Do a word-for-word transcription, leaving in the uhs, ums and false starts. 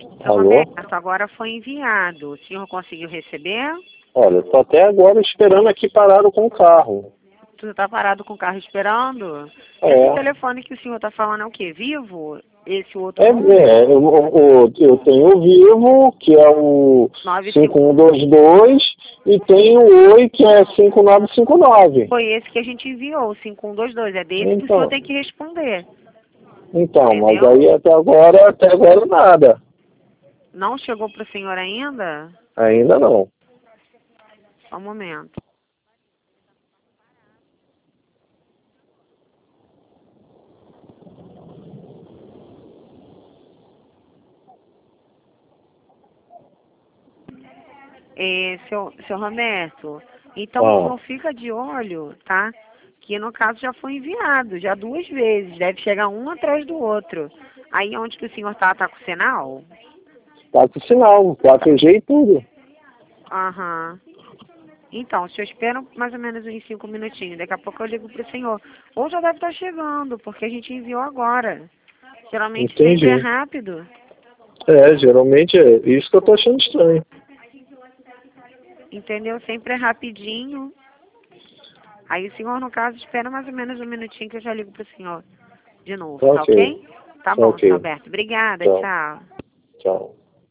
Seu Alô? Roberto, agora foi enviado. O senhor conseguiu receber? Olha, eu tô até agora esperando aqui parado com o carro. Tu está parado com o carro esperando? É. Esse telefone que o senhor está falando é o quê? Vivo? Esse outro É, número? é eu, eu, eu tenho o Vivo, que é o nove cinco cinco um dois dois, e tenho o Oi, que é cinco nove cinco nove. Foi esse que a gente enviou, o cinco um dois dois. É desse que o senhor Então, tem que responder. então, mas Entendeu? aí até agora, até agora nada. Não chegou para o senhor ainda? Ainda não. Só um momento. É, seu, seu Roberto, então o Ah, senhor fica de olho, tá? Que no caso já foi enviado, já duas vezes, deve chegar um atrás do outro. Aí onde que o senhor tá, tá com sinal? tá com sinal, quatro G e tudo. Aham. Então, o senhor espera mais ou menos uns cinco minutinhos, daqui a pouco eu ligo pro senhor. Ou já deve estar chegando, porque a gente enviou agora. Geralmente sempre é Entendi. rápido, É, geralmente é isso que eu tô achando estranho. entendeu? Sempre é rapidinho. Aí o senhor, no caso, espera mais ou menos um minutinho que eu já ligo pro senhor de novo, Tá tá ok. ok? Tá Tá bom, senhor ok. Alberto. Obrigada, Tchau. tchau. Tchau.